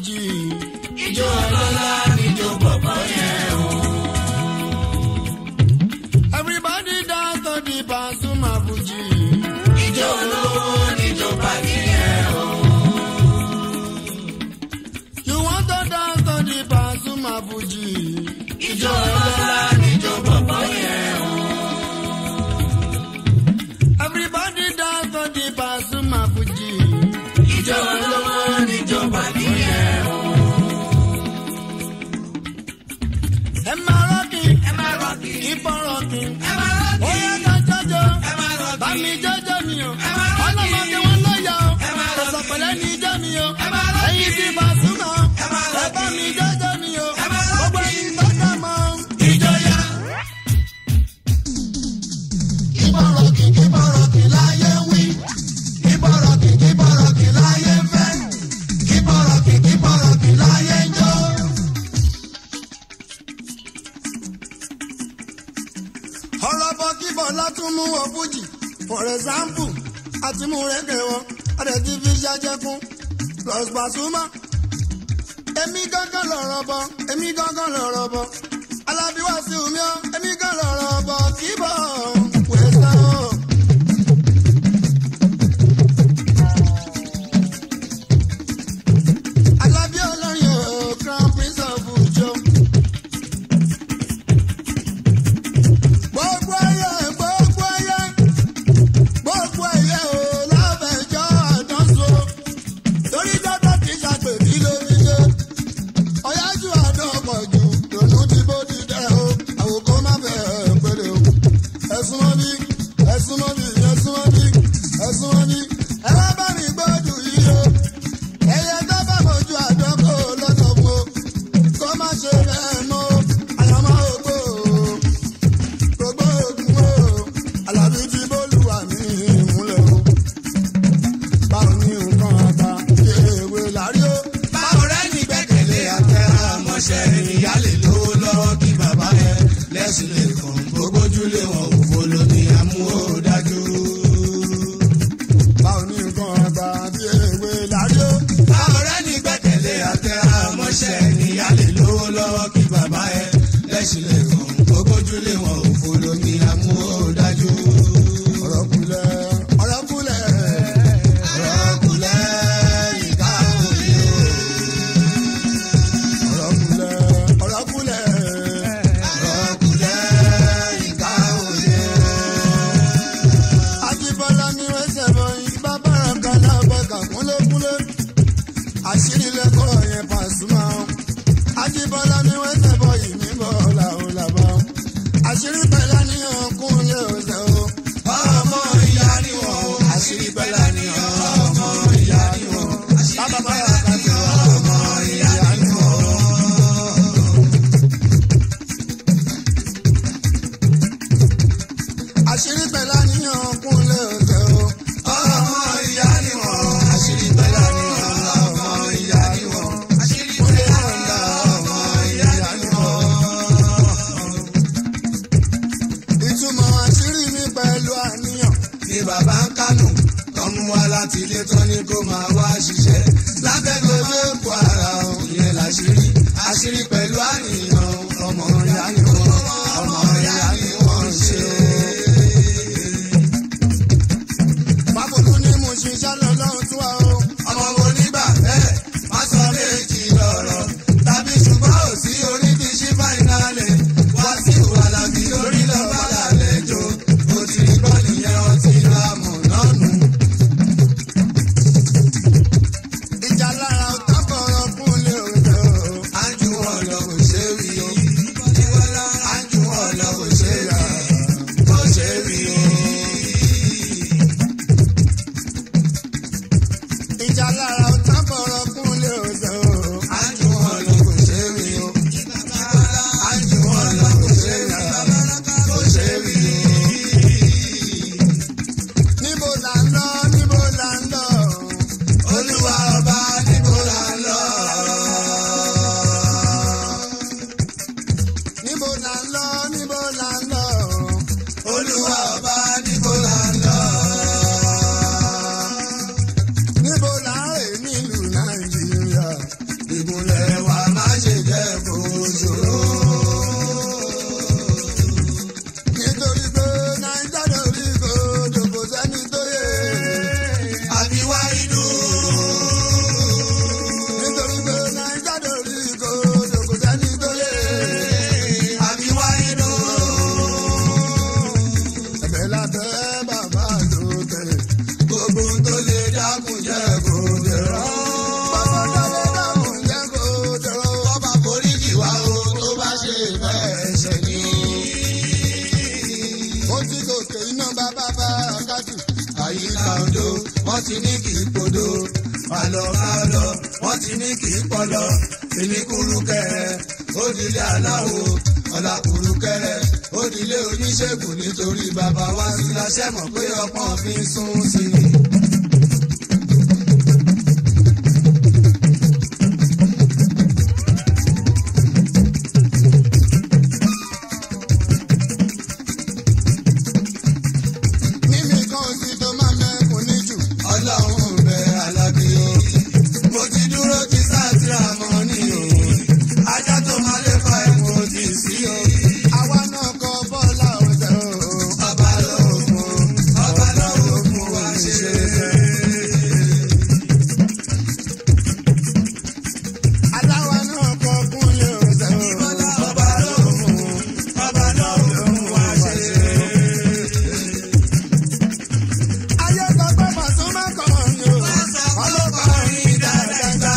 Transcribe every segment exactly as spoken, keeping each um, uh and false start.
fújì. Ijó ọlọ́lá níjó bàbá yẹn o. Everybody dance to the Pasuma fújì. Ijó olówó níjó bàbá yẹn o. You want to dance to the Pasuma fújì. Ijó ọlọ́lá níjó bàbá yẹn o. Everybody dance to the Pasuma fújì. Ijó olówó níjó bàbá yẹn o. Ẹ máa rọ́ọ̀kì, ẹ máa rọ́ọ̀kì, keep on rocking, ẹ máa rọ́ọ̀kì. Ó yẹ ká jọjọ, ẹ máa rọ́ọ̀kì. Bá mi jọjọ mi o, ẹ máa rọ́ọ̀kì. Ọlọ́mọdé wọn lọ́yà o, ẹ máa rọ́ọ̀kì. Tẹ̀sán pẹ̀lẹ́ ní ijó mi o, ẹ máa rọ́ọ̀kì. Ẹyin ti Pasuma o, ẹ máa rọ́ọ̀kì. Ẹ bá mi jọjọ mi o, ẹ máa rọ́ọ̀kì. Gbogbo ẹni tó dá mọ́ ijó yá. Keep on rocking, keep on rocking láyé wí. Keep on rocking, keep on rocking láyé fẹ́. Keep on rocking, keep on rocking láyé jó. Ọ̀rọ̀ bọ̀ kí Bọ́lá tún mú wọ fújì. For example, àti mú rẹ́gẹ̀ wọn, ọ̀dẹ̀ ti fi ṣàjẹkùn. Plus Pasuma. Èmi gángan lọ̀rọ̀ bọ̀, èmi gángan lọ̀rọ̀ bọ̀. Alábí Wasiu mi ọ́, èmi gángan lọ̀rọ̀ bọ̀ kí bọ̀ wẹ̀sẹ̀ o. Alábí olóyè o, Crown Prince of Fuji. Gbogbo ẹyẹ, gbogbo ẹyẹ, gbogbo ẹyẹ o, lábẹ́jọ́ àdánso. Torí dọ́tà kì í ṣàpèbí lórí ṣe. Ọ̀yájú àdán pọ̀ jù, lòlú ti bó ti dẹ́ o. Àwòkọ́ má bẹ̀rẹ̀ pẹ̀lẹ́ o. Ẹ̀sùn wọn bí, ẹ̀sùn wọn bí, ẹ̀sùn wọn bí, ẹ̀sùn wọn bí. Ẹ wá bá mi gbọ́dù yìí o. Ẹyẹ tó bá mojú àdán kó lọ́sọ̀ fún o. Kó má ṣe bẹ́ẹ̀ mọ́ o. Àyàmọ́ ògbó o. Gbogbo ogun o. Àlàbí ti bólúwa mi múlẹ̀ o. Báwo ni nǹkan àgbà ṣe èwe lárí o? Báwo rẹ́ ní gbẹ́kẹ̀lé àtẹ̀rà mọ́ṣẹ́ ìyá lè lówó lọ́wọ́ kí bàbá rẹ̀ lẹ́sìn lè kàn gbógbójúlé wọn òfò lóní àmúhódájú. Báwo ni nǹkan àgbà bí èwe lárí o? Báwo rẹ́ ní gbẹ́kẹ̀lé àtẹ̀rà mọ́ṣẹ́ ìyá lè lówó lọ́wọ́ kí bàbá rẹ̀ lẹ́sìn lè kàn gbógbójúlé wọn òfò lóní àmúhódájú. Ọ̀rọ̀ kulẹ̀, ọ̀rọ̀ kulẹ̀. Ọ̀rọ̀ kulẹ̀ ìka òye o. Ọ̀rọ̀ kulẹ̀, ọ̀rọ̀ kulẹ̀. Ọ̀rọ̀ kulẹ̀ ìka òye o. Ajíbọ́lá ní wẹ́sẹ̀ bọ̀yìn, bàbá rẹ̀ kan náà bọ̀kà kúnlékúnlé. Àṣírí lẹ́kọ̀ọ́ yẹn Pasuma. Ajíbọ́lá ní wẹ́sẹ̀ bọ̀yìn ní bọ́ọ̀là ò làbọ̀. Àṣírí pẹ̀lá ní ọkùnlé ọ̀sẹ̀ o. Ọmọ ìyá ni wọ́n o. Àṣírí pẹ́lá ni ọmọ ìyá ni wọ́n. Bàbá bàbá kan ní Ọmọ ìyá ni wọ́n. àṣírí pẹ̀lá ní ọkùnlé ọ̀sẹ̀ o. Ọmọ ìyá ni wọ́n. Àṣírí pẹ́lá ni ọmọ ìyá ni wọ́n. Àṣírí pẹ́lá ni ọmọ ìyá ni wọ́n. Ìtumọ̀ àṣírí mi pẹ̀lú àníyàn. Ní bàbá ń kánò, tọ́mú wá láti ilé tán ní kó máa wá ṣiṣẹ́. Lábẹ́gbẹ́ lóko ara òun yẹn láṣírí. Àṣírí pẹ̀lú àníyàn, ọmọ ìyá ni wọ́n. Ọmọ ìyá ni wọ́n ń ṣe. Bábòlú ní mo ṣe ṣálọ̀ lọ́run tó wà o. Ọmọ wo nígbà bẹ́ẹ̀, má sọ méjì lọ́rọ̀. Tàbí ṣùgbọ́n ò sí onídìíṣí fáìnálẹ̀. Wá sí Àlàbí lórí lọ́ba lálejò. Ó ti rí gbọ́ nìyẹn ọtí lámù náà nù. Ìjà lára ọ̀tá bọ̀rọ̀ kúnlé ọ̀sẹ̀ o. Ájú wọn lọ kò ṣe rí o. Ájú wọn lọ kò ṣe rí. Kò ṣe rí o. Ìjà lára ọ̀tá bọ̀rọ̀ kúnlé ọ̀sẹ̀ o. Ájú wọn lọ kò ṣe rí o. Ájú wọn lọ kò ṣe rí. Kò ṣe rí o. Níbo là ń lọ, níbo là ń lọ. Olúwa ọba níbo là ń lọ. Níbo là ń lọ, níbo là ń lọ. Olúwa ọba níbo là ń lọ. Níbo là ń rè, àlọ́ kálọ̀ wọ́n ti ní kì í pọlọ ìní kúrúkẹ́rẹ́ òdìlé aláwo ọ̀là kúrúkẹ́rẹ́ òdìlé oníṣègùn nítorí bàbá wa sí láṣẹ mọ̀ pé ọpọ́n fi ń sún sí i. Ayé sọ pé Pasuma kàn ní o, ọlọ́kàn yín dáadáa.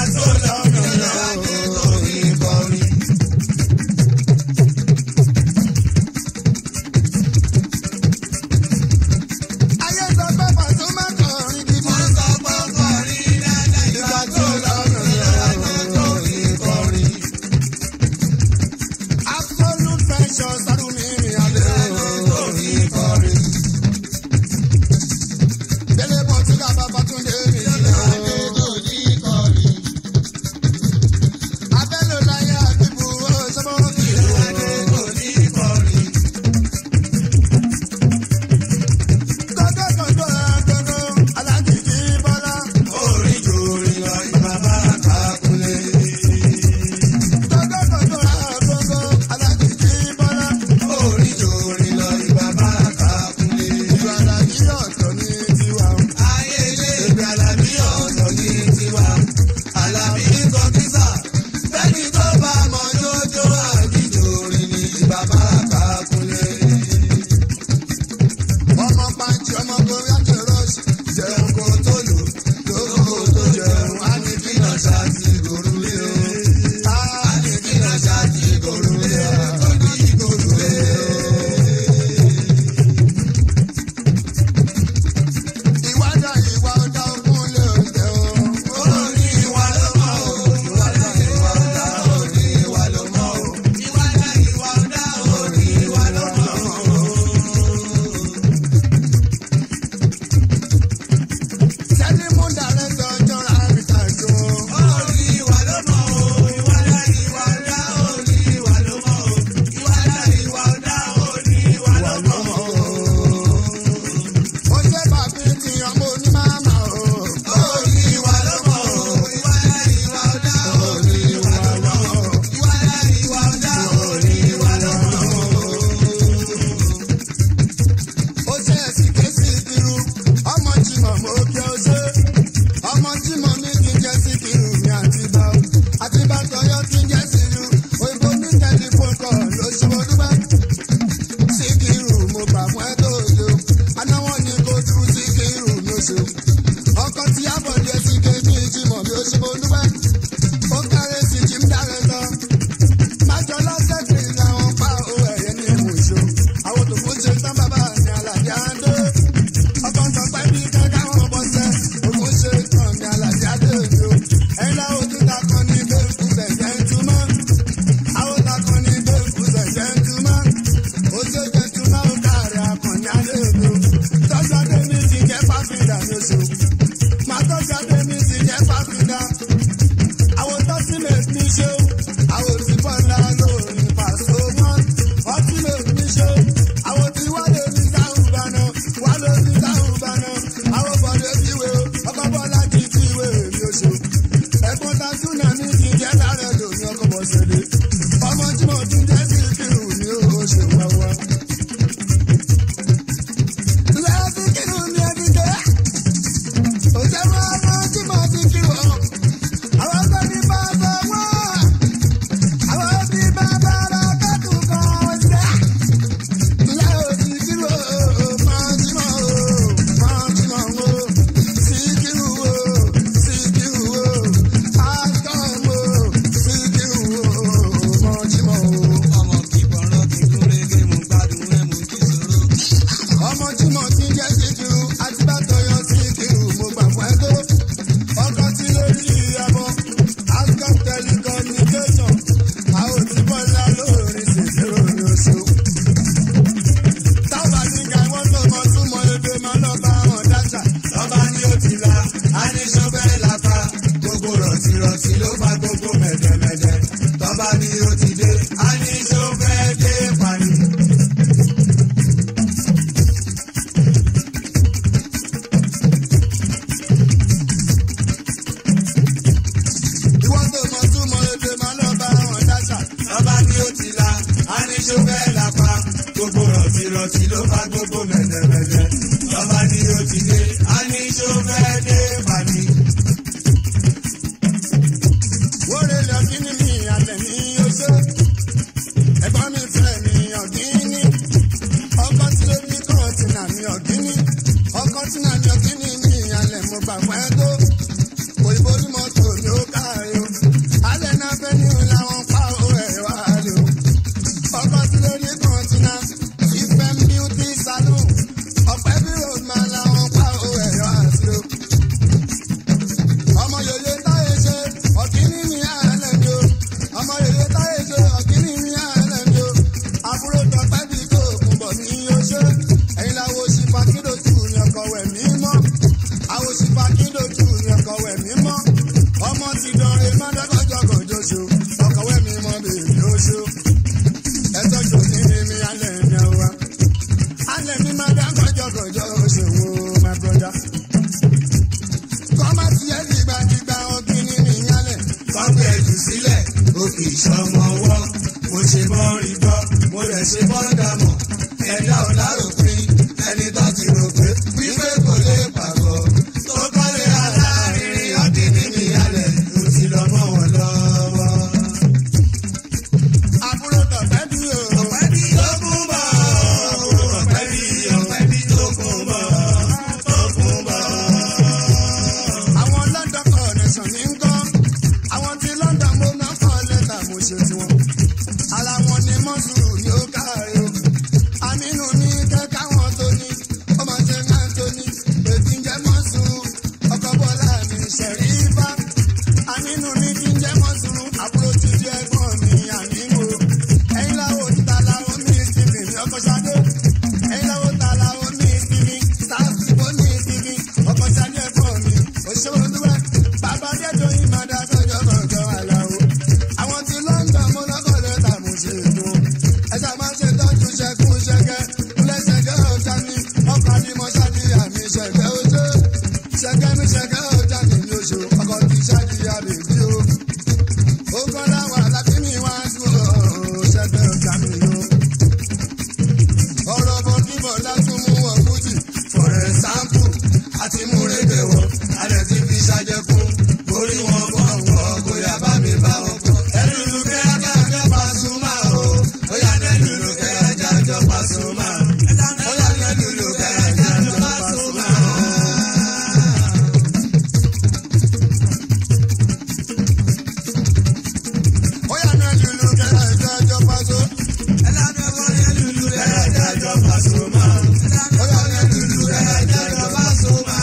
rọ̀tìrọ̀tì ló bá gbogbo mẹ̀dẹ̀mẹ̀dẹ̀ tọ́ba ni ó ti dé a ní tó fẹ́ dé pani. ìwọ́n tó mọ̀ túmọ̀ èdè máa lọ bá wọn dáṣà. tọ́ba ni ó ti la a ní tó fẹ́ lápá gbogbo rọ̀tìrọ̀tì ló bá gbogbo mẹ̀dẹ̀mẹ̀dẹ̀ tọ́ba ni ó ti dé a ní tó fẹ́ dé pani. wóore lọ kí ni mi àlẹ́ ní oṣù. ẹ̀gbọ́n mi fẹ́ mi ọ̀gíní. ọkọ tí ló ní kọ́ọ̀tìnà mi ọ̀gíní. ọkọ tí náà mi ọ̀gíní mi àlẹ́ mo gbà pẹ́ tó. òyìnbó ní mọ́tò ni ó káàrí o. alẹ́ náà fẹ́ ní làwọn pa owó ẹ̀ wá lé o. ọkọ tí ló ní kọ́ọ̀tìnà ìfẹ́ beauty salon. ọ̀pẹ́ bí road man làwọn pa owó ẹ̀ wá sí o. ọmọ yòlè táyé ṣe ọ̀kíní mi àlẹ́ mi o. ọmọ yòlè táyé ṣe ọ̀kíní mi àlẹ́ mi o. àbúrò tọpẹ́ bí kò kún bọ̀ ní oṣù. ẹ̀yin làwọn òṣìfà kíndòtù ní ọkọ̀ wẹ̀ mí mọ́. àwọn òṣìfà kíndòtù ní ọkọ̀ wẹ̀ mí mọ́. ọmọ ti dọ̀rẹ́ mọ́dọ́gọ́jọ́ kòjó ṣo. ọkọ̀ wẹ̀ mí mọ́ bèbí oṣù. ẹ̀tọ́ ṣò ní ní mi alẹ́ mi wa. alẹ́ mi máa dágọ́jọ́ kòjó ṣe wo my brother. kọ́má ti yẹ dìgbàdìgbà ọ̀gbìnì mi yálẹ̀. kọ́pẹ́ jù sílẹ̀ ó kì í ṣọmọ ọwọ́ mo ṣe bọ́ rí gbọ́ mo rẹ̀ ṣe bọ́ dàmọ̀ ẹ̀dá ọ̀làròpin ẹni tó ti rò pé wípé kò lè pàgọ́ tó kọ́lé aláàárín ọ̀dìní mi yálẹ̀ ló ti lọ mọ́ wọn lọ́wọ́. àbúrò tọ̀pẹ́ bí o. ọ̀pẹ́ bí tó kún bọ̀ ọ̀pẹ́ bí ọ̀pẹ́ bí tó kún bọ̀ tó kún bọ̀. àwọn London connection ní ń kọ́. àwọn tí London mo ná kọ́ lẹ́tà mo ṣe tiwọn. ara wọn ni mọ́sùlù ni ó káàrí o. àmínú ní kẹ́kẹ́ àwọn tó ní. ó máa ṣe ń hàn tó ní. ètí ń jẹ́ mọ́sùlù. ọkọ̀ bọ́lá mi ṣẹ̀rí bá. àmínú ní kí ń jẹ́ mọ́sùlù. àbúrò ti di ẹ̀gbọ́n mi àmínú o. ẹ̀yin láwo ta láwo mi Stephen ní ọkọ̀ ṣadé. ẹ̀yin láwo ta láwo mi Stephen. sáàsì bó ní Stephen. ọkọ̀ ṣadé ẹ̀gbọ́n mi. òṣèlú dúwẹ́. bàbá dẹ́jọ́ yìí máa dá sọ́jọ́ kọ̀ọ̀kan aláwo. àwọn tí London mo lọ́kọ̀ lẹ́tà mo ṣe ètò. ẹ̀ṣà máa ṣe tọ́jú ṣẹ́kún ṣẹ́kẹ́. lẹ́sẹ̀kẹ́ ọjà mi. ọkọ̀ ni mo ṣáàdì àmì ṣẹ̀kẹ́ oṣù. ṣẹ́kẹ́ mi ṣẹ́kẹ́ ọjà mi ní oṣù. ọkọ̀ ti ṣáàdì àmì bí o. ó kọ́ láwọn àlàbí mi wá sí o. ṣẹ́kẹ́ ọjà mi o. ọ̀rọ̀ bọ̀ kí bọ̀ látún mú wọn kújì. for example àti múrèdè wọn alẹ́ ti fi ṣàjẹkùn borí wọn bọ̀ wọ́n bóyá bá mi bá wọn kọ́. ẹlùlù kẹ́kẹ́ ajọ́ Pasuma o bóyá ẹlùlù kẹ́kẹ́ ajọ́ Pasuma bóyá ẹlùlù kẹ́kẹ́ ajọ́ Pasuma. ó yà ní ẹlùlù kẹ́kẹ́ ẹjọ́ pàṣọ. ẹlànà wọn ẹlùlù kẹ́kẹ́ ajọ́ Pasuma bóyá ẹlùlù kẹ́kẹ́ ajọ́ Pasuma.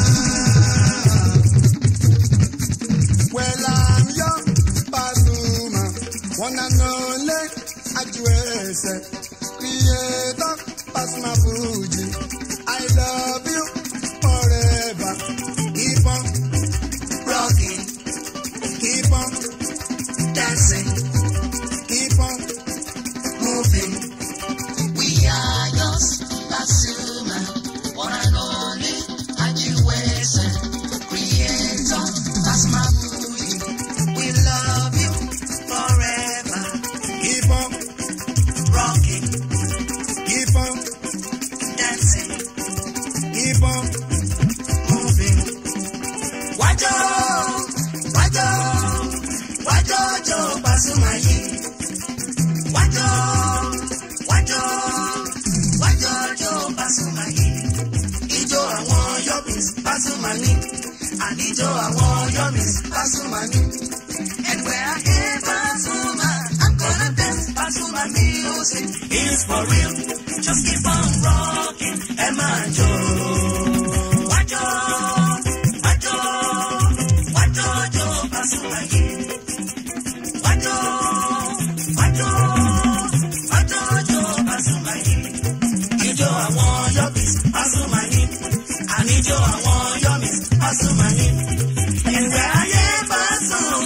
Well, I'm young, Pasuma, one and only, Ajuese, creator, Pasuma Fuji. I love you forever. Keep on rocking, keep on dancing, keep on moving. We are yours, Pasuma, one and only, Ajuese, creator, Pasuma Fuji. We love you forever. Keep on Rocking, keep on dancing, keep on moving. Wajo, Wajo, Wajo, Jo, Pasuma yìí. Wajo, Wajo, Wajo, Jo, Pasuma yìí. Ijó àwọn yọ̀bìs Pasuma ní. Àníjó àwọn yọ̀bìs Pasuma ní. And where I hear Pasuma, I'm gonna dance Pasuma music. It's for real, just keep on rocking, ẹ máa jó. Wajo, Wajo, Wajo, Jo, Pasuma yìí. Wajo, Wajo, Wajo, Jo, Pasuma yìí. Ijó àwọn yọ̀bìs Pasuma ní. Àníjó àwọn yọ̀bìs Pasuma ní. And where I hear Pasuma.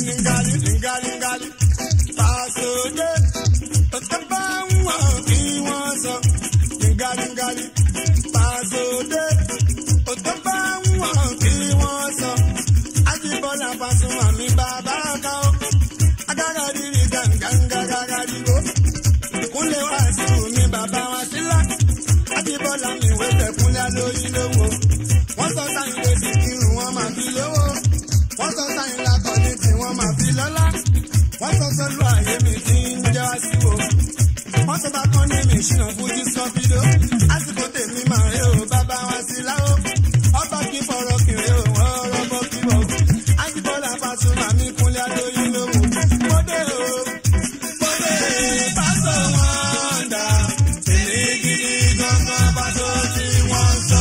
ngali ngali ngali Pasode Otaba wọn kí wọ́n sọ ngali ngali Pasode Otaba wọn kí wọ́n sọ Ajibola Pasuma mi bàbá ká o Agagadiri gangangagagadigo Kúnlé Wasiu mi bàbá wa sílá Ajibola mi wẹ́tẹ̀ kúnlé lóyún lówó wọ́n sọ sáyìn lè fi kírun wọ́n máa fi lówó wọ́n sọ sáyìn lakọ̀ọ́lé tí wọ́n máa fi lọ́lá wọ́n sọ sọ́lú àyè mi tí ń jẹ́ wá sí wo wọ́n sọ bá kán ní mi ṣìnà fújì sọ́fídó àsìkò tèmi máa rí o bàbá wa sí láwó ọba kí fọ̀rọ̀ kiri o ọ̀rọ̀ bọ́ kí wọ́n Ajibola Pasuma mi kúnlé lóyún lówó mọ́dé o mọ́dé pásọ wọn dà èmi gidi gangan pásọ tí wọ́n sọ.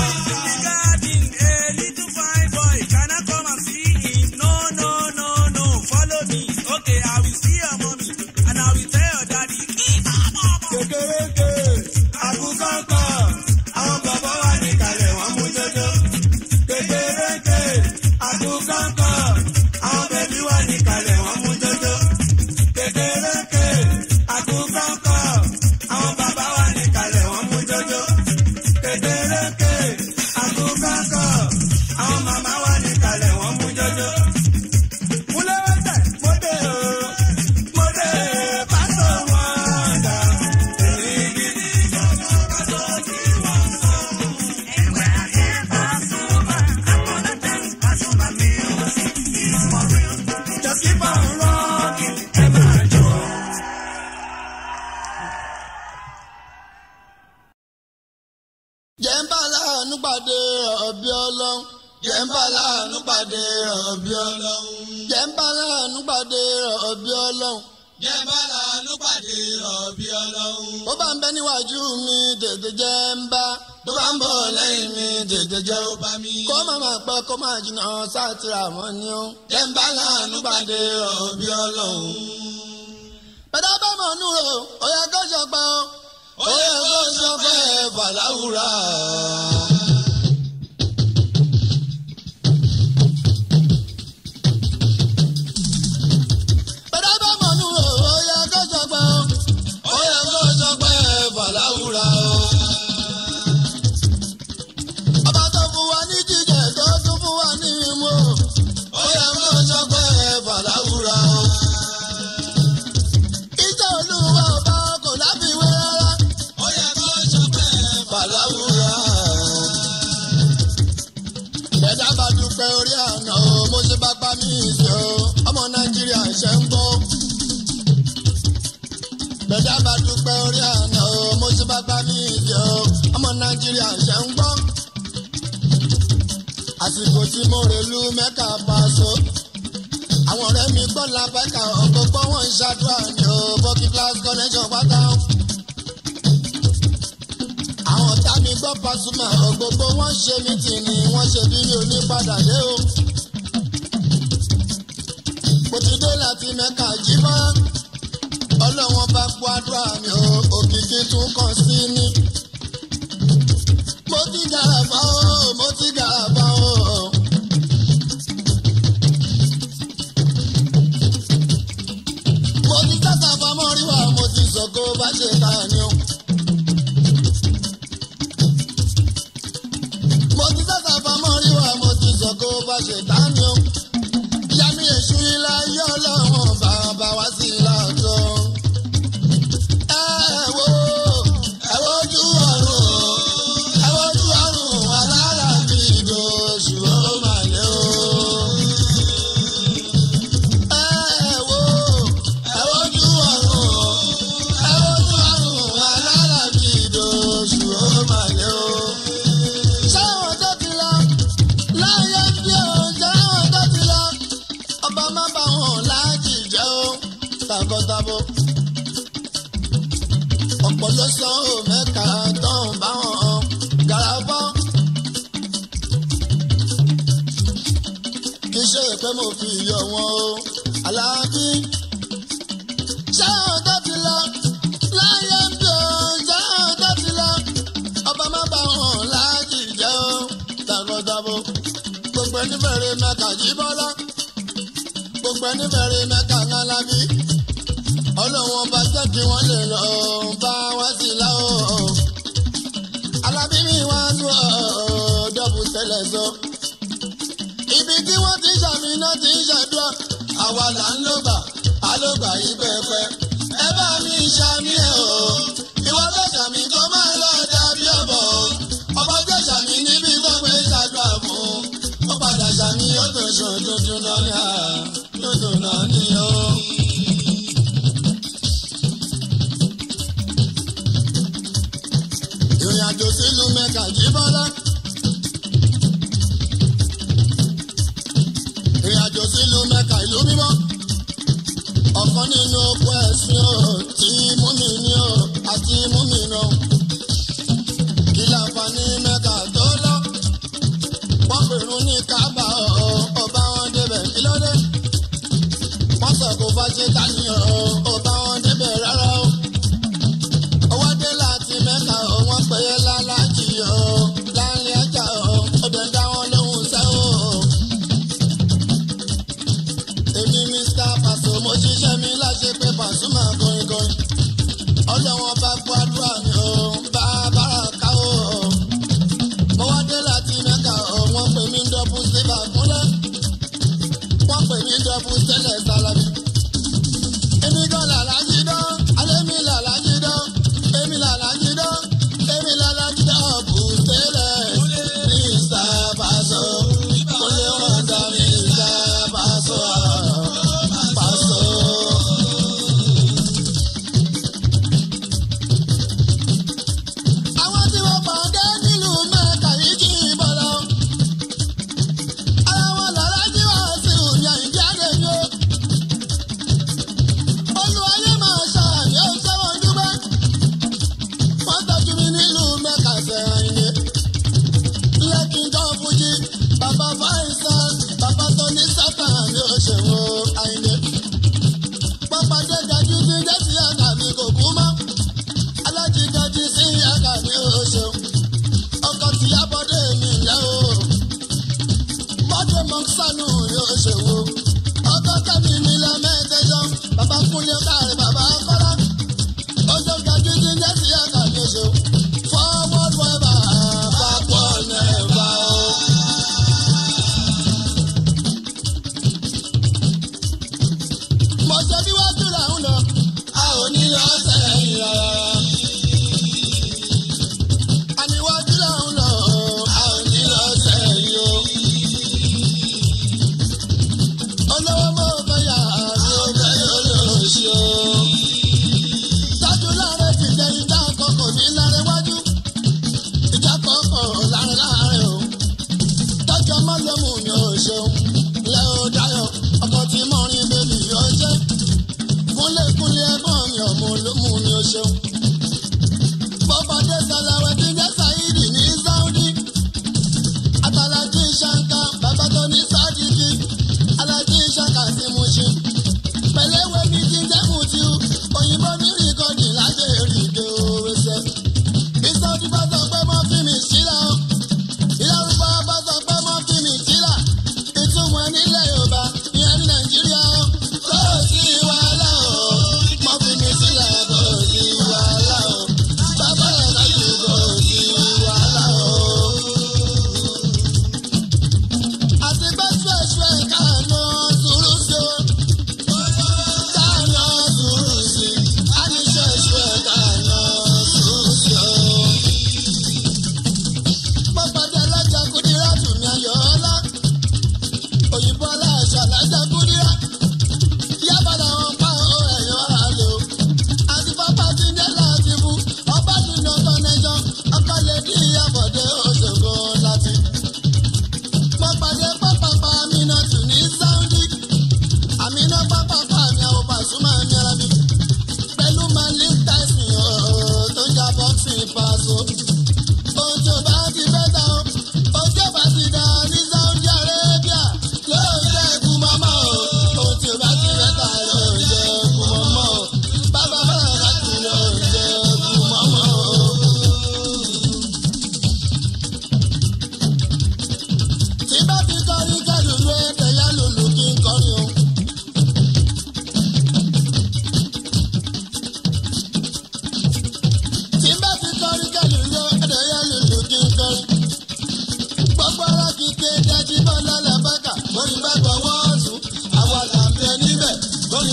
Kó máa jìnnà sátìrà mọ́ ni ó. Jẹ́ ń bá láàánú pàdé ọ̀bí ọlọ́run. Bẹ́ẹ̀ bá mọ̀ nú o, ó yẹ kó ṣọpẹ́ o. Ó yẹ kó ṣọpẹ́ fàlàwùrà. Bẹ́ẹ̀ bá mọ̀ nú o, ó yẹ kó ṣọpẹ́ o. Ó yẹ kó ṣọpẹ́ fàlàwùrà o. Orí àná o, mo ṣe bá pa mí ìṣe o, ọmọ Nàìjíríà ṣe ń gbọ́. Bẹ̀dá bá dúpẹ́ orí àná o, mo ṣe bá pa mí ìṣe o, ọmọ Nàìjíríà ṣe ń gbọ́. Àsìkò tí mo rèlú Mẹ́kà Paso, àwọn ọ̀rẹ́ mi gbọ́ lábẹ́ka ọ̀gbọ́gbọ́ wọn ń ṣàdúrà ní o, Bọ́kí Class Connection pátá. Àwọn ọ̀tá mi gbọ́ Pasuma ọ̀gbọ́gbọ́ wọn ṣe mítìnì wọ́n ṣe bí mi ò ní padà dé o. Mo ti dé láti Mẹ́kà jíbọ́, ọlọ́wọ́n bá kú àdúrà mi o, òkìkí tún kàn sí mi. Mo ti gàràbà o, mo ti gàràbà o. Mo ti sàkàfà mọ́ríwá, mo ti sọ̀kò bá ṣe ká ni o. Mo ti sàkàfà mọ́ríwá, mo ti sọ̀kò bá ṣe ká ni o. Ìyá mi èṣù ilá yọ lọ́wọ́n bàbá wá sí ìlàtọ̀. Ẹ wo ẹ wojú ọ̀run o, ẹ wojú ọ̀run alára bí ìdò oṣù ó máa lé o. Ẹ wo ẹ wojú ọ̀run o, ẹ wojú ọ̀run alára bí ìdò oṣù ó máa lé o. Ṣé àwọn tó ti lọ láyé bí o? Ṣé àwọn tó ti lọ? Ọba má bá wọn láti jẹ́ o, tàkọ́tàbọ̀. Ọ̀pọ̀ ló sọ ọ́ Mẹ́kà tó ń bá wọn gàràbọ́. Kì í ṣe pé mo fi yọ wọn o, Alábí. Ṣé àwọn tó ti lọ láyé bí o? Ṣé àwọn tó ti lọ? Ọba má bá wọn láti jẹ́ o, tàkọ́tàbọ̀. Gbogbo ẹni fẹ́rẹ̀ Mẹ́kà jí bọ́lá. gbogbo ẹni bẹ̀rẹ̀ mẹ́ka ńlábí ọlọ́wọ́n ọba jẹ́ kí wọ́n lè lọ bá wá sí láwọ̀ alábí mi wá tó dọ́bù tẹ́lẹ̀ sọ. ibi tí wọ́n ti ṣàmì náà ti ń ṣàdúrà àwa là ń lọ́gbà alógbà yìí pẹ́pẹ́ ẹ bá mi ṣàmì ẹ̀ o ìwọ tó ṣàmì kó máa lọ dàbí ọ̀bọ̀ ọba tó ṣàmì níbi tó pé ṣàdúrà fún ó padà ṣàmì ó tó ṣàn tuntun náà ní à tuntun náà ní o. ìrìn àjò sílùú mẹ́ka jí bọ́lá. ìrìn àjò sílùú mẹ́ka ìlú mímọ́. ọ̀kan nínú oko ẹ̀sìn o tí mú mi ní o àti mú mi nà. kí láǹfààní mẹ́ka tó lọ. wọ́n pèrún ní kábà ọba wọn débẹ̀ kí ló dé. wọ́n sọ kó bá ṣe dání ọba wọn débẹ̀ rárá o. owó dé láti mẹ́ka o wọ́n pè é lálájì o láńlẹ̀ ẹja o ó dẹ̀ dá wọn lóhùn sẹ́ o. èmi Mr. Paso mo ṣiṣẹ́ mi láṣẹ pé Pasuma kọrin kọrin ọlọ́wọ́n bá gbọ́ àdúrà mi o bá bára ká o. mo wá dé láti mẹ́ka o wọ́n pè mí dọ́bù sílẹ̀ kúnlẹ̀ wọ́n pè mí dọ́bù sílẹ̀ sálábì. èmi gan làlájì dán alẹ́ mi làlájì dán èmi làlájì dán èmi làlájì dán bù sílẹ̀ Mr. Paso kúnlẹ̀ wọ́n dá Mr. Paso Paso. àwọn tí wọ́n pàdé nílùú mẹ́ka yìí kì í bọ̀ lọ. ara wọn làlájì wá sí òní àyíké àdéjọ́. olùwàyé máa ṣàmì ó ṣẹ́wọ̀n dúpẹ́. wọ́n tọ́jú mi nílùú mẹ́ka sẹ́yìn ní. ilé kí n tọ́ fújì bàbá fáìsàn bàbá tó ní sátán mi ò ṣèwò àyìnbé. pápádé gajú sí jẹ́sí àgà mi kò kú mọ́. alájí gajú sí àgà mi ò ṣeun. ọkọ̀ tí abọ́dé mi lẹ́ o. bọ́dé mọ́sánù mi ò ṣèwò. ọkọ̀ kẹ́mi mi lọ mẹ́tẹ́jọ́. bàbá kúnlé káàrí bàbá kọ́lá. ọjọ́ gajú sí jẹ́sí àgà mi ò ṣeun. forward weber backward never o. mo ṣe bí wọ́n tún làwọn lọ. a ò ní lọ sẹ́yìn rárá. àníwájú làwọn lọ. a ò ní lọ sẹ́yìn o. olówó mo fẹ́ yà mí ò fẹ́ yóò lò sí o. tájú láre ti jẹ ìjà kọkọ ní láre wájú. ìjà kọkọ láre láre o. tọ́jú ọmọ lómù ni ò ṣeun. lẹ́ o dáyọ̀ ọkọ̀ tí mọ́rin bèbí yóò ṣe. kúnlẹ̀kúnlẹ̀ ẹ̀gbọ́n mi ọmọ olómù ni ó ṣeun. bọ́bọ̀dé sàlàwẹ̀ tí jẹ́ Saidi ní Saudi. àtàlájí ṣanka bàbá tó ní Sádìkì. alájí ṣanka sí Mushin. pẹ̀lẹ́wẹ̀ ní ti jẹ́ Mutiu. òyìnbó ní rìkọ́dì lájẹ̀ èrìgè òwèsẹ̀. bí Saudi bá sọ pé mọ́ kí mi sílá o. ìlàrúbá bá sọ pé mọ́ kí mi sílá. ìtumọ̀ ẹ̀ nílẹ̀ Yorùbá ìyẹn ní Nàìjíríà o. kò sí wàhálà o. mọ́ fi mi sílẹ̀ kò sí wàhálà o. bàbá ẹ̀ láti kò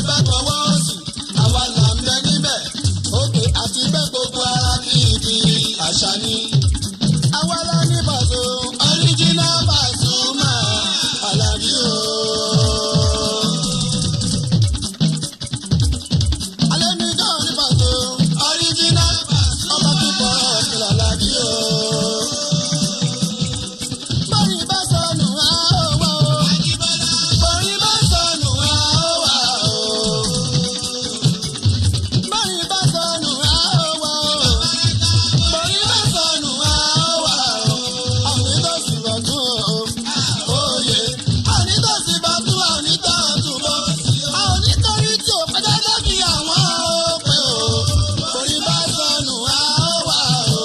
bá gbọ́wọ́ sí àwa là ń bẹ níbẹ̀ òkè àti bẹ́ẹ̀ gbogbo ara kì í fi àṣà ni. àwa la ní Paso original Pasuma Alabi o. alẹ́ mi gan ní Paso original ọba kíkọ́ ọ̀sìn Alabi o. bọ́yìn bá sọnù á ó wá o. bọ́yìn bá sọnù á ó wá o. bọ́yìn bá sọnù á ó wá o. bọ́yìn bá sọnù á ó wá o. àní tó sì bọ̀ tún o. òye àní tó sì bọ̀ tún àní tó tún bọ̀. àwọn nítorí tí ò pẹ́ dáadáa kí àwọn ó pé o. bọ́yìn bá sọnù á ó wá o.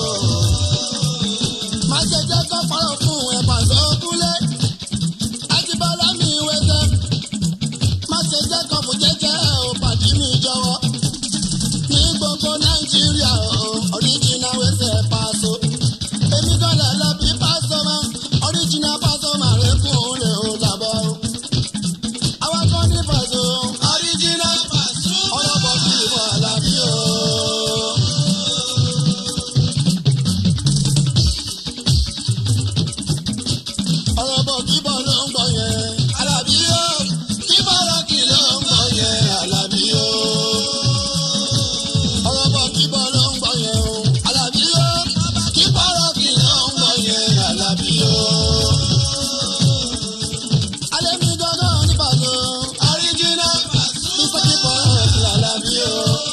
má ṣe jẹ́ kó fọ́rọ̀ fún ẹ̀ Paso Kúnlé. Àjíbọ́lá mi wẹ́sẹ̀. má ṣe jẹ́ kó fún jẹ́jẹ́ ò pàdé mi jọ̀wọ́. ní gbogbo Nàìjíríà o original wẹ́sẹ̀ Paso. èmi gan lẹ̀ lọ bí Pasuma original Pasuma rẹ̀ kún lè o làbọ̀ o. àwa kan ní Paso original ọlọ́bọ̀ bí ìwọ Alabi o. ọlọ́bọ̀ kíbọ̀ ló ń gbọ́ yẹn Alabi o. kíbọ̀ rọ́ọ̀kì ló ń gbọ́ yẹn Alabi o. ọlọ́bọ̀ kíbọ̀ ló ń gbọ́ yẹn o Alabi o. kíbọ̀ rọ́ọ̀kì ló ń gbọ́ yẹn Alabi o. alẹ́ mi gangan ní Paso original Mister kíbọ̀ rọ́ọ̀kì Alabi o.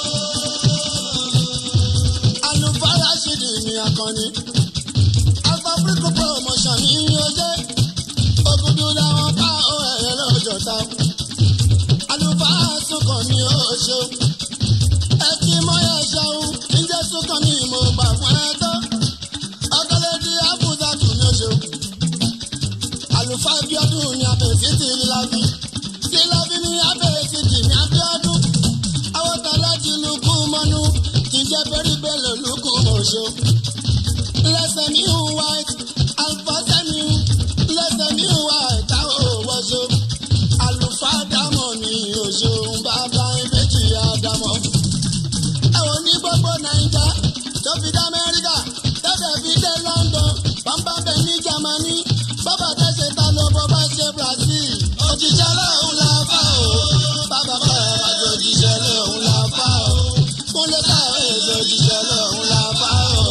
alufara ṣìdì ní akọni afafrico promotion ní oye ogudu làwọn bá ó ẹ̀yẹ lọ́jọ́ ta alufara sunkàn ní oṣù ẹtí mọ́yà ṣẹ́hún ǹjẹ́ sunkàn ní mo gbà fún ẹ tó ọkọlẹ́dí abúzàtù ní oṣù àlùfáà Bíọ́dún ní abẹ́sí ti Lábí tí Lábí ní abẹ́sí ti ní Abíọ́dún awọ́tàlá ti lukú mọ́nú kì í jẹ́ bẹ́rí bẹ́ẹ̀ lukú oṣù lẹ́sẹ̀ mi ń white alfàṣẹ́ mi lẹ́sẹ̀ mi ń white táwọn òwòṣù àlùfáà dámọ̀ ní oṣù bàbá ìbejì àdámọ̀. ẹ̀wọ̀n ní gbogbo Nàìjà tó fi dé Amẹ́ríkà tẹ́tẹ̀ fi dé London bàbá bẹ̀ ní Germany bàbá tẹ̀sẹ̀ ta ló bọ́ bá ṣe Brazil òjíṣẹ́ lóhùn la fà o. bàbá bá bá jọ òjíṣẹ́ lóhùn la fà o. kúnlẹ̀ káwé òjíṣẹ́ lóhùn la fà o.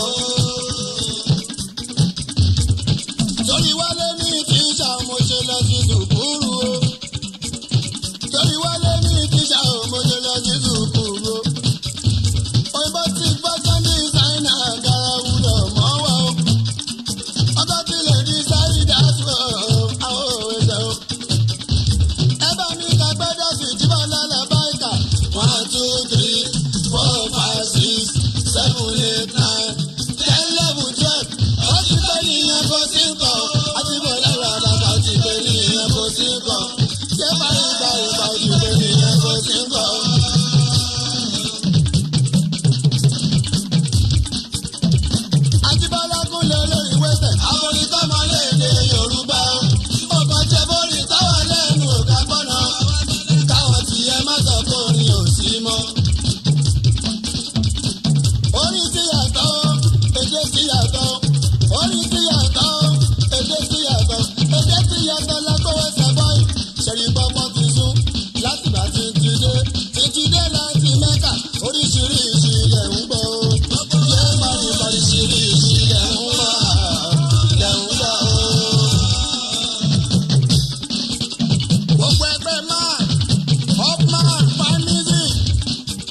torí wálé ní tíṣà mo ṣe lọ sí sùkúrù o. torí wálé ní tíṣà mo ṣe lọ sí sùkúrù o. òyìnbó ti gbọ́sẹ̀ ní ṣáínà gara wúlò mọ́wọ́ o. ọkọ̀ tí lè di sáyidá sọ àwọn òwe ṣe o. ẹ bá mi ká gbẹ́dọ̀ sí jíbọ̀ lálẹ́ báyìí. one two three four five six seven eight nine ten eleven twelve ó ti pé nìyẹn kó sí nǹkan àti bọ̀lá ràdàkà ó ti pé nìyẹn kó sí nǹkan ṣé parí ìgbà ìgbà ó ti pé nìyẹn kó sí nǹkan. Àjíbọ́lá Kúnlé lórí wẹ́sẹ̀ àforí tọ́mọ léde Yorùbá ó kàn jẹ́ bórí táwọn lẹ́nu òkà gbọ́nà káwọn tiẹ̀ má sọ kórin ò sí mọ́. orin ti yàtọ̀ èdè ti yàtọ̀ orin ti yàtọ̀ èdè ti yàtọ̀ èdè ti yàtọ̀ lákòwé sẹ́bọ̀ì ṣẹ̀rí gbọ́gbọ́n ti sún láti bá ti ti dé ti ti dé láti Mẹ́kà oríṣiríṣi ilẹ̀ ń gbọ́ o. yé parí oríṣiríṣi ilẹ̀ ń wá ilẹ̀ ń gbọ́ o. gbogbo ẹgbẹ́ man up man fine music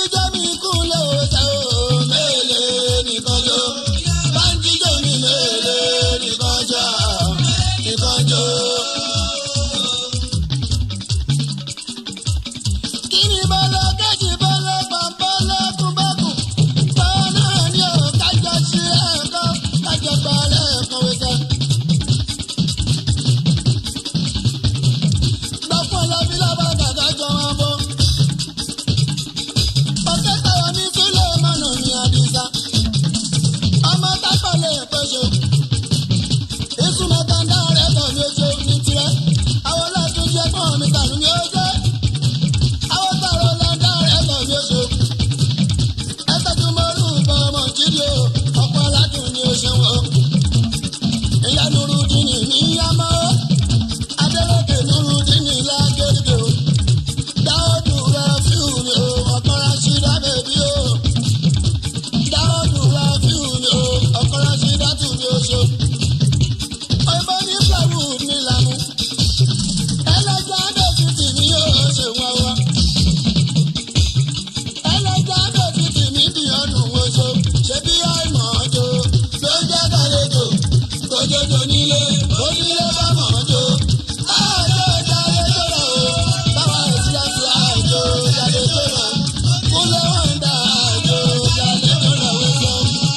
jíjọ́ mi kúnlẹ̀ òòṣà o mélèé nìkan jọ bá ń jíjọ́ mi mélèé nìkan jọ nìkan jọ. kí ni bọ́lá kejì bọ́lá pàmpọ́lá kúbákù bọ́lá ni ó kájọ sí ẹ̀kọ́ kájọ balẹ̀ ẹ̀kọ́ wíṣẹ́. gbọ́pọ̀ lọ́bí lọ́ba gàgà jọ wọn bọ́. ọ̀kẹ́ táwọn ní súlẹ̀ mọ́nà ní àdìsá. ọmọ tápọ̀ lè pẹ́ṣọ. ìsúnmọ́ta ń dá rẹ̀ tọ̀ ní oṣù ní tirẹ̀. àwọn ọlọ́tún jẹ́ fún mi tàbí ní oṣù. àwọn tààrọ̀ lọ ń dá rẹ̀ tọ̀ ní oṣù. ẹ̀sẹ̀jú mọ́rù bọ́ ọmọ jíde o. ọ̀pọ̀ aládùn ni ó ṣe wọ́n. ìyá Nurudeen ní yámọ́. adélèké Nurudeen lágége o. dáwọ́dù rẹ̀ fíù mi o. ọ̀pọ̀ Rashida bèbí o. dáwọ́dù rẹ̀ fíù mi o. ọ̀pọ̀ Rashida tù mí o ṣe. ọ̀bọ ní plywood ní Ìlàmú. ẹlẹ́jà bèbí mi yóò ṣe wọ́n wá. ẹlẹ́jà bèbí mi bí ọ̀nù oṣù. ṣé bí àìmọ̀ ọjọ́ ló ń jẹ́ kàlejò. kòjòjò nílé onílé bá mọ̀ ọjọ́. àjọ jáde tó lọ o. báwa ìṣúra sí àjọ jáde tó lọ. kúlẹ̀ wọ́n ń dá àjọ jáde tó lọ wíṣọ.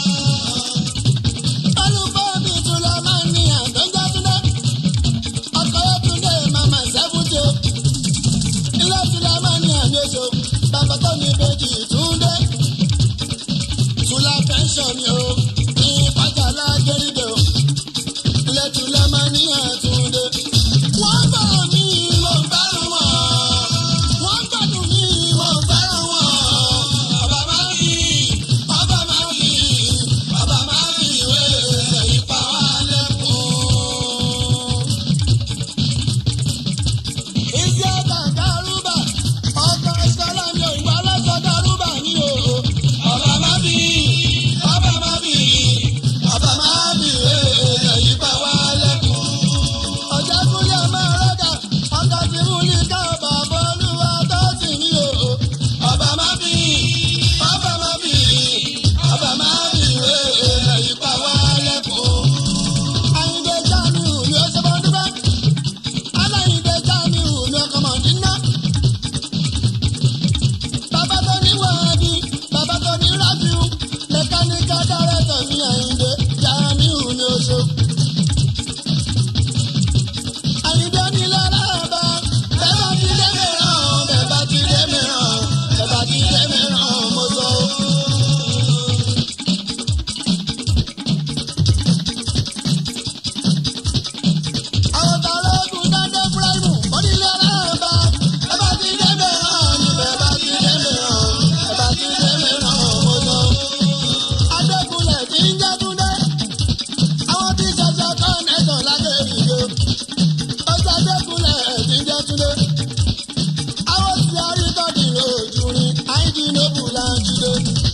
olùkọ́ mi tún lọ máa ń ní àtọ́jọ́ túnde. ọkọ̀ yóò túnde màmá sẹ́fúnjì o. ilé túnde máa ń ní àmì oṣù. bàbá tó ní ìbejì túnde. Tula pension ni o. ní pàjálà gẹ́gẹ́ o. ilé túnde máa ń ní àtúnde. wọ́n bá mi mo fẹ́ràn wọn. wọ́n gbádùn mi mo fẹ́ràn wọn. ọba máa fi ọba máa fi ọba máa fi ìwé ìpa wá lẹ́kùn. iṣẹ́ kàkà rúbà ọkọ̀ ìṣọ́lá mi ò ìgbà lọ́sọ̀dọ̀ rúbà ní o. ọba máa fi ọba máa fi ọba máa fi ìwé ìpa wá lẹ́kùn. ọjà kúlẹ̀ ọmọ ọlọ́jà ọkọ̀ tí mú ní káàbà bọ́lúwa tó sì ní o. ọba máa fi ọba máa fi ọba máa fi ìwé ìpa wá lẹ́kùn. Àyìndé Jamiu ni ó ṣe bọ́ dúpẹ́. Aláyìndé Jamiu ni ọkọ̀ mọ̀dínà. bàbá tó ní wàhábí bàbá tó ní rábíù mẹkáníkà dárẹ́tọ̀ ní Àyìndé Jamiu ni ó ṣe. Àyìndé ní lọ́lọ́ba bẹ́ẹ̀ bá ti dé mìíràn bẹ́ẹ̀ bá ti dé mìíràn bẹ́ẹ̀ bá ti dé mìíràn mo sọ. àwọn tààrà ogun dáńdé fúráìmù onílé ọlọ́ba bẹ́ẹ̀ bá ti dé mìíràn ni bẹ́ẹ̀ bá ti dé mìíràn bẹ́ẹ̀ bá ti dé mìíràn mo sọ. Adékúnlẹ̀ tí ń jẹ́ Túndé àwọn tí ṣẹ̀ṣẹ̀ kọ́ nẹ́tọ̀ lágẹ̀rìndé ọjà Adékúnlẹ̀ tí ń jẹ́ Túndé àwọn tí a rí tọ́jú lójú rin àìdí lóbù láńjídé.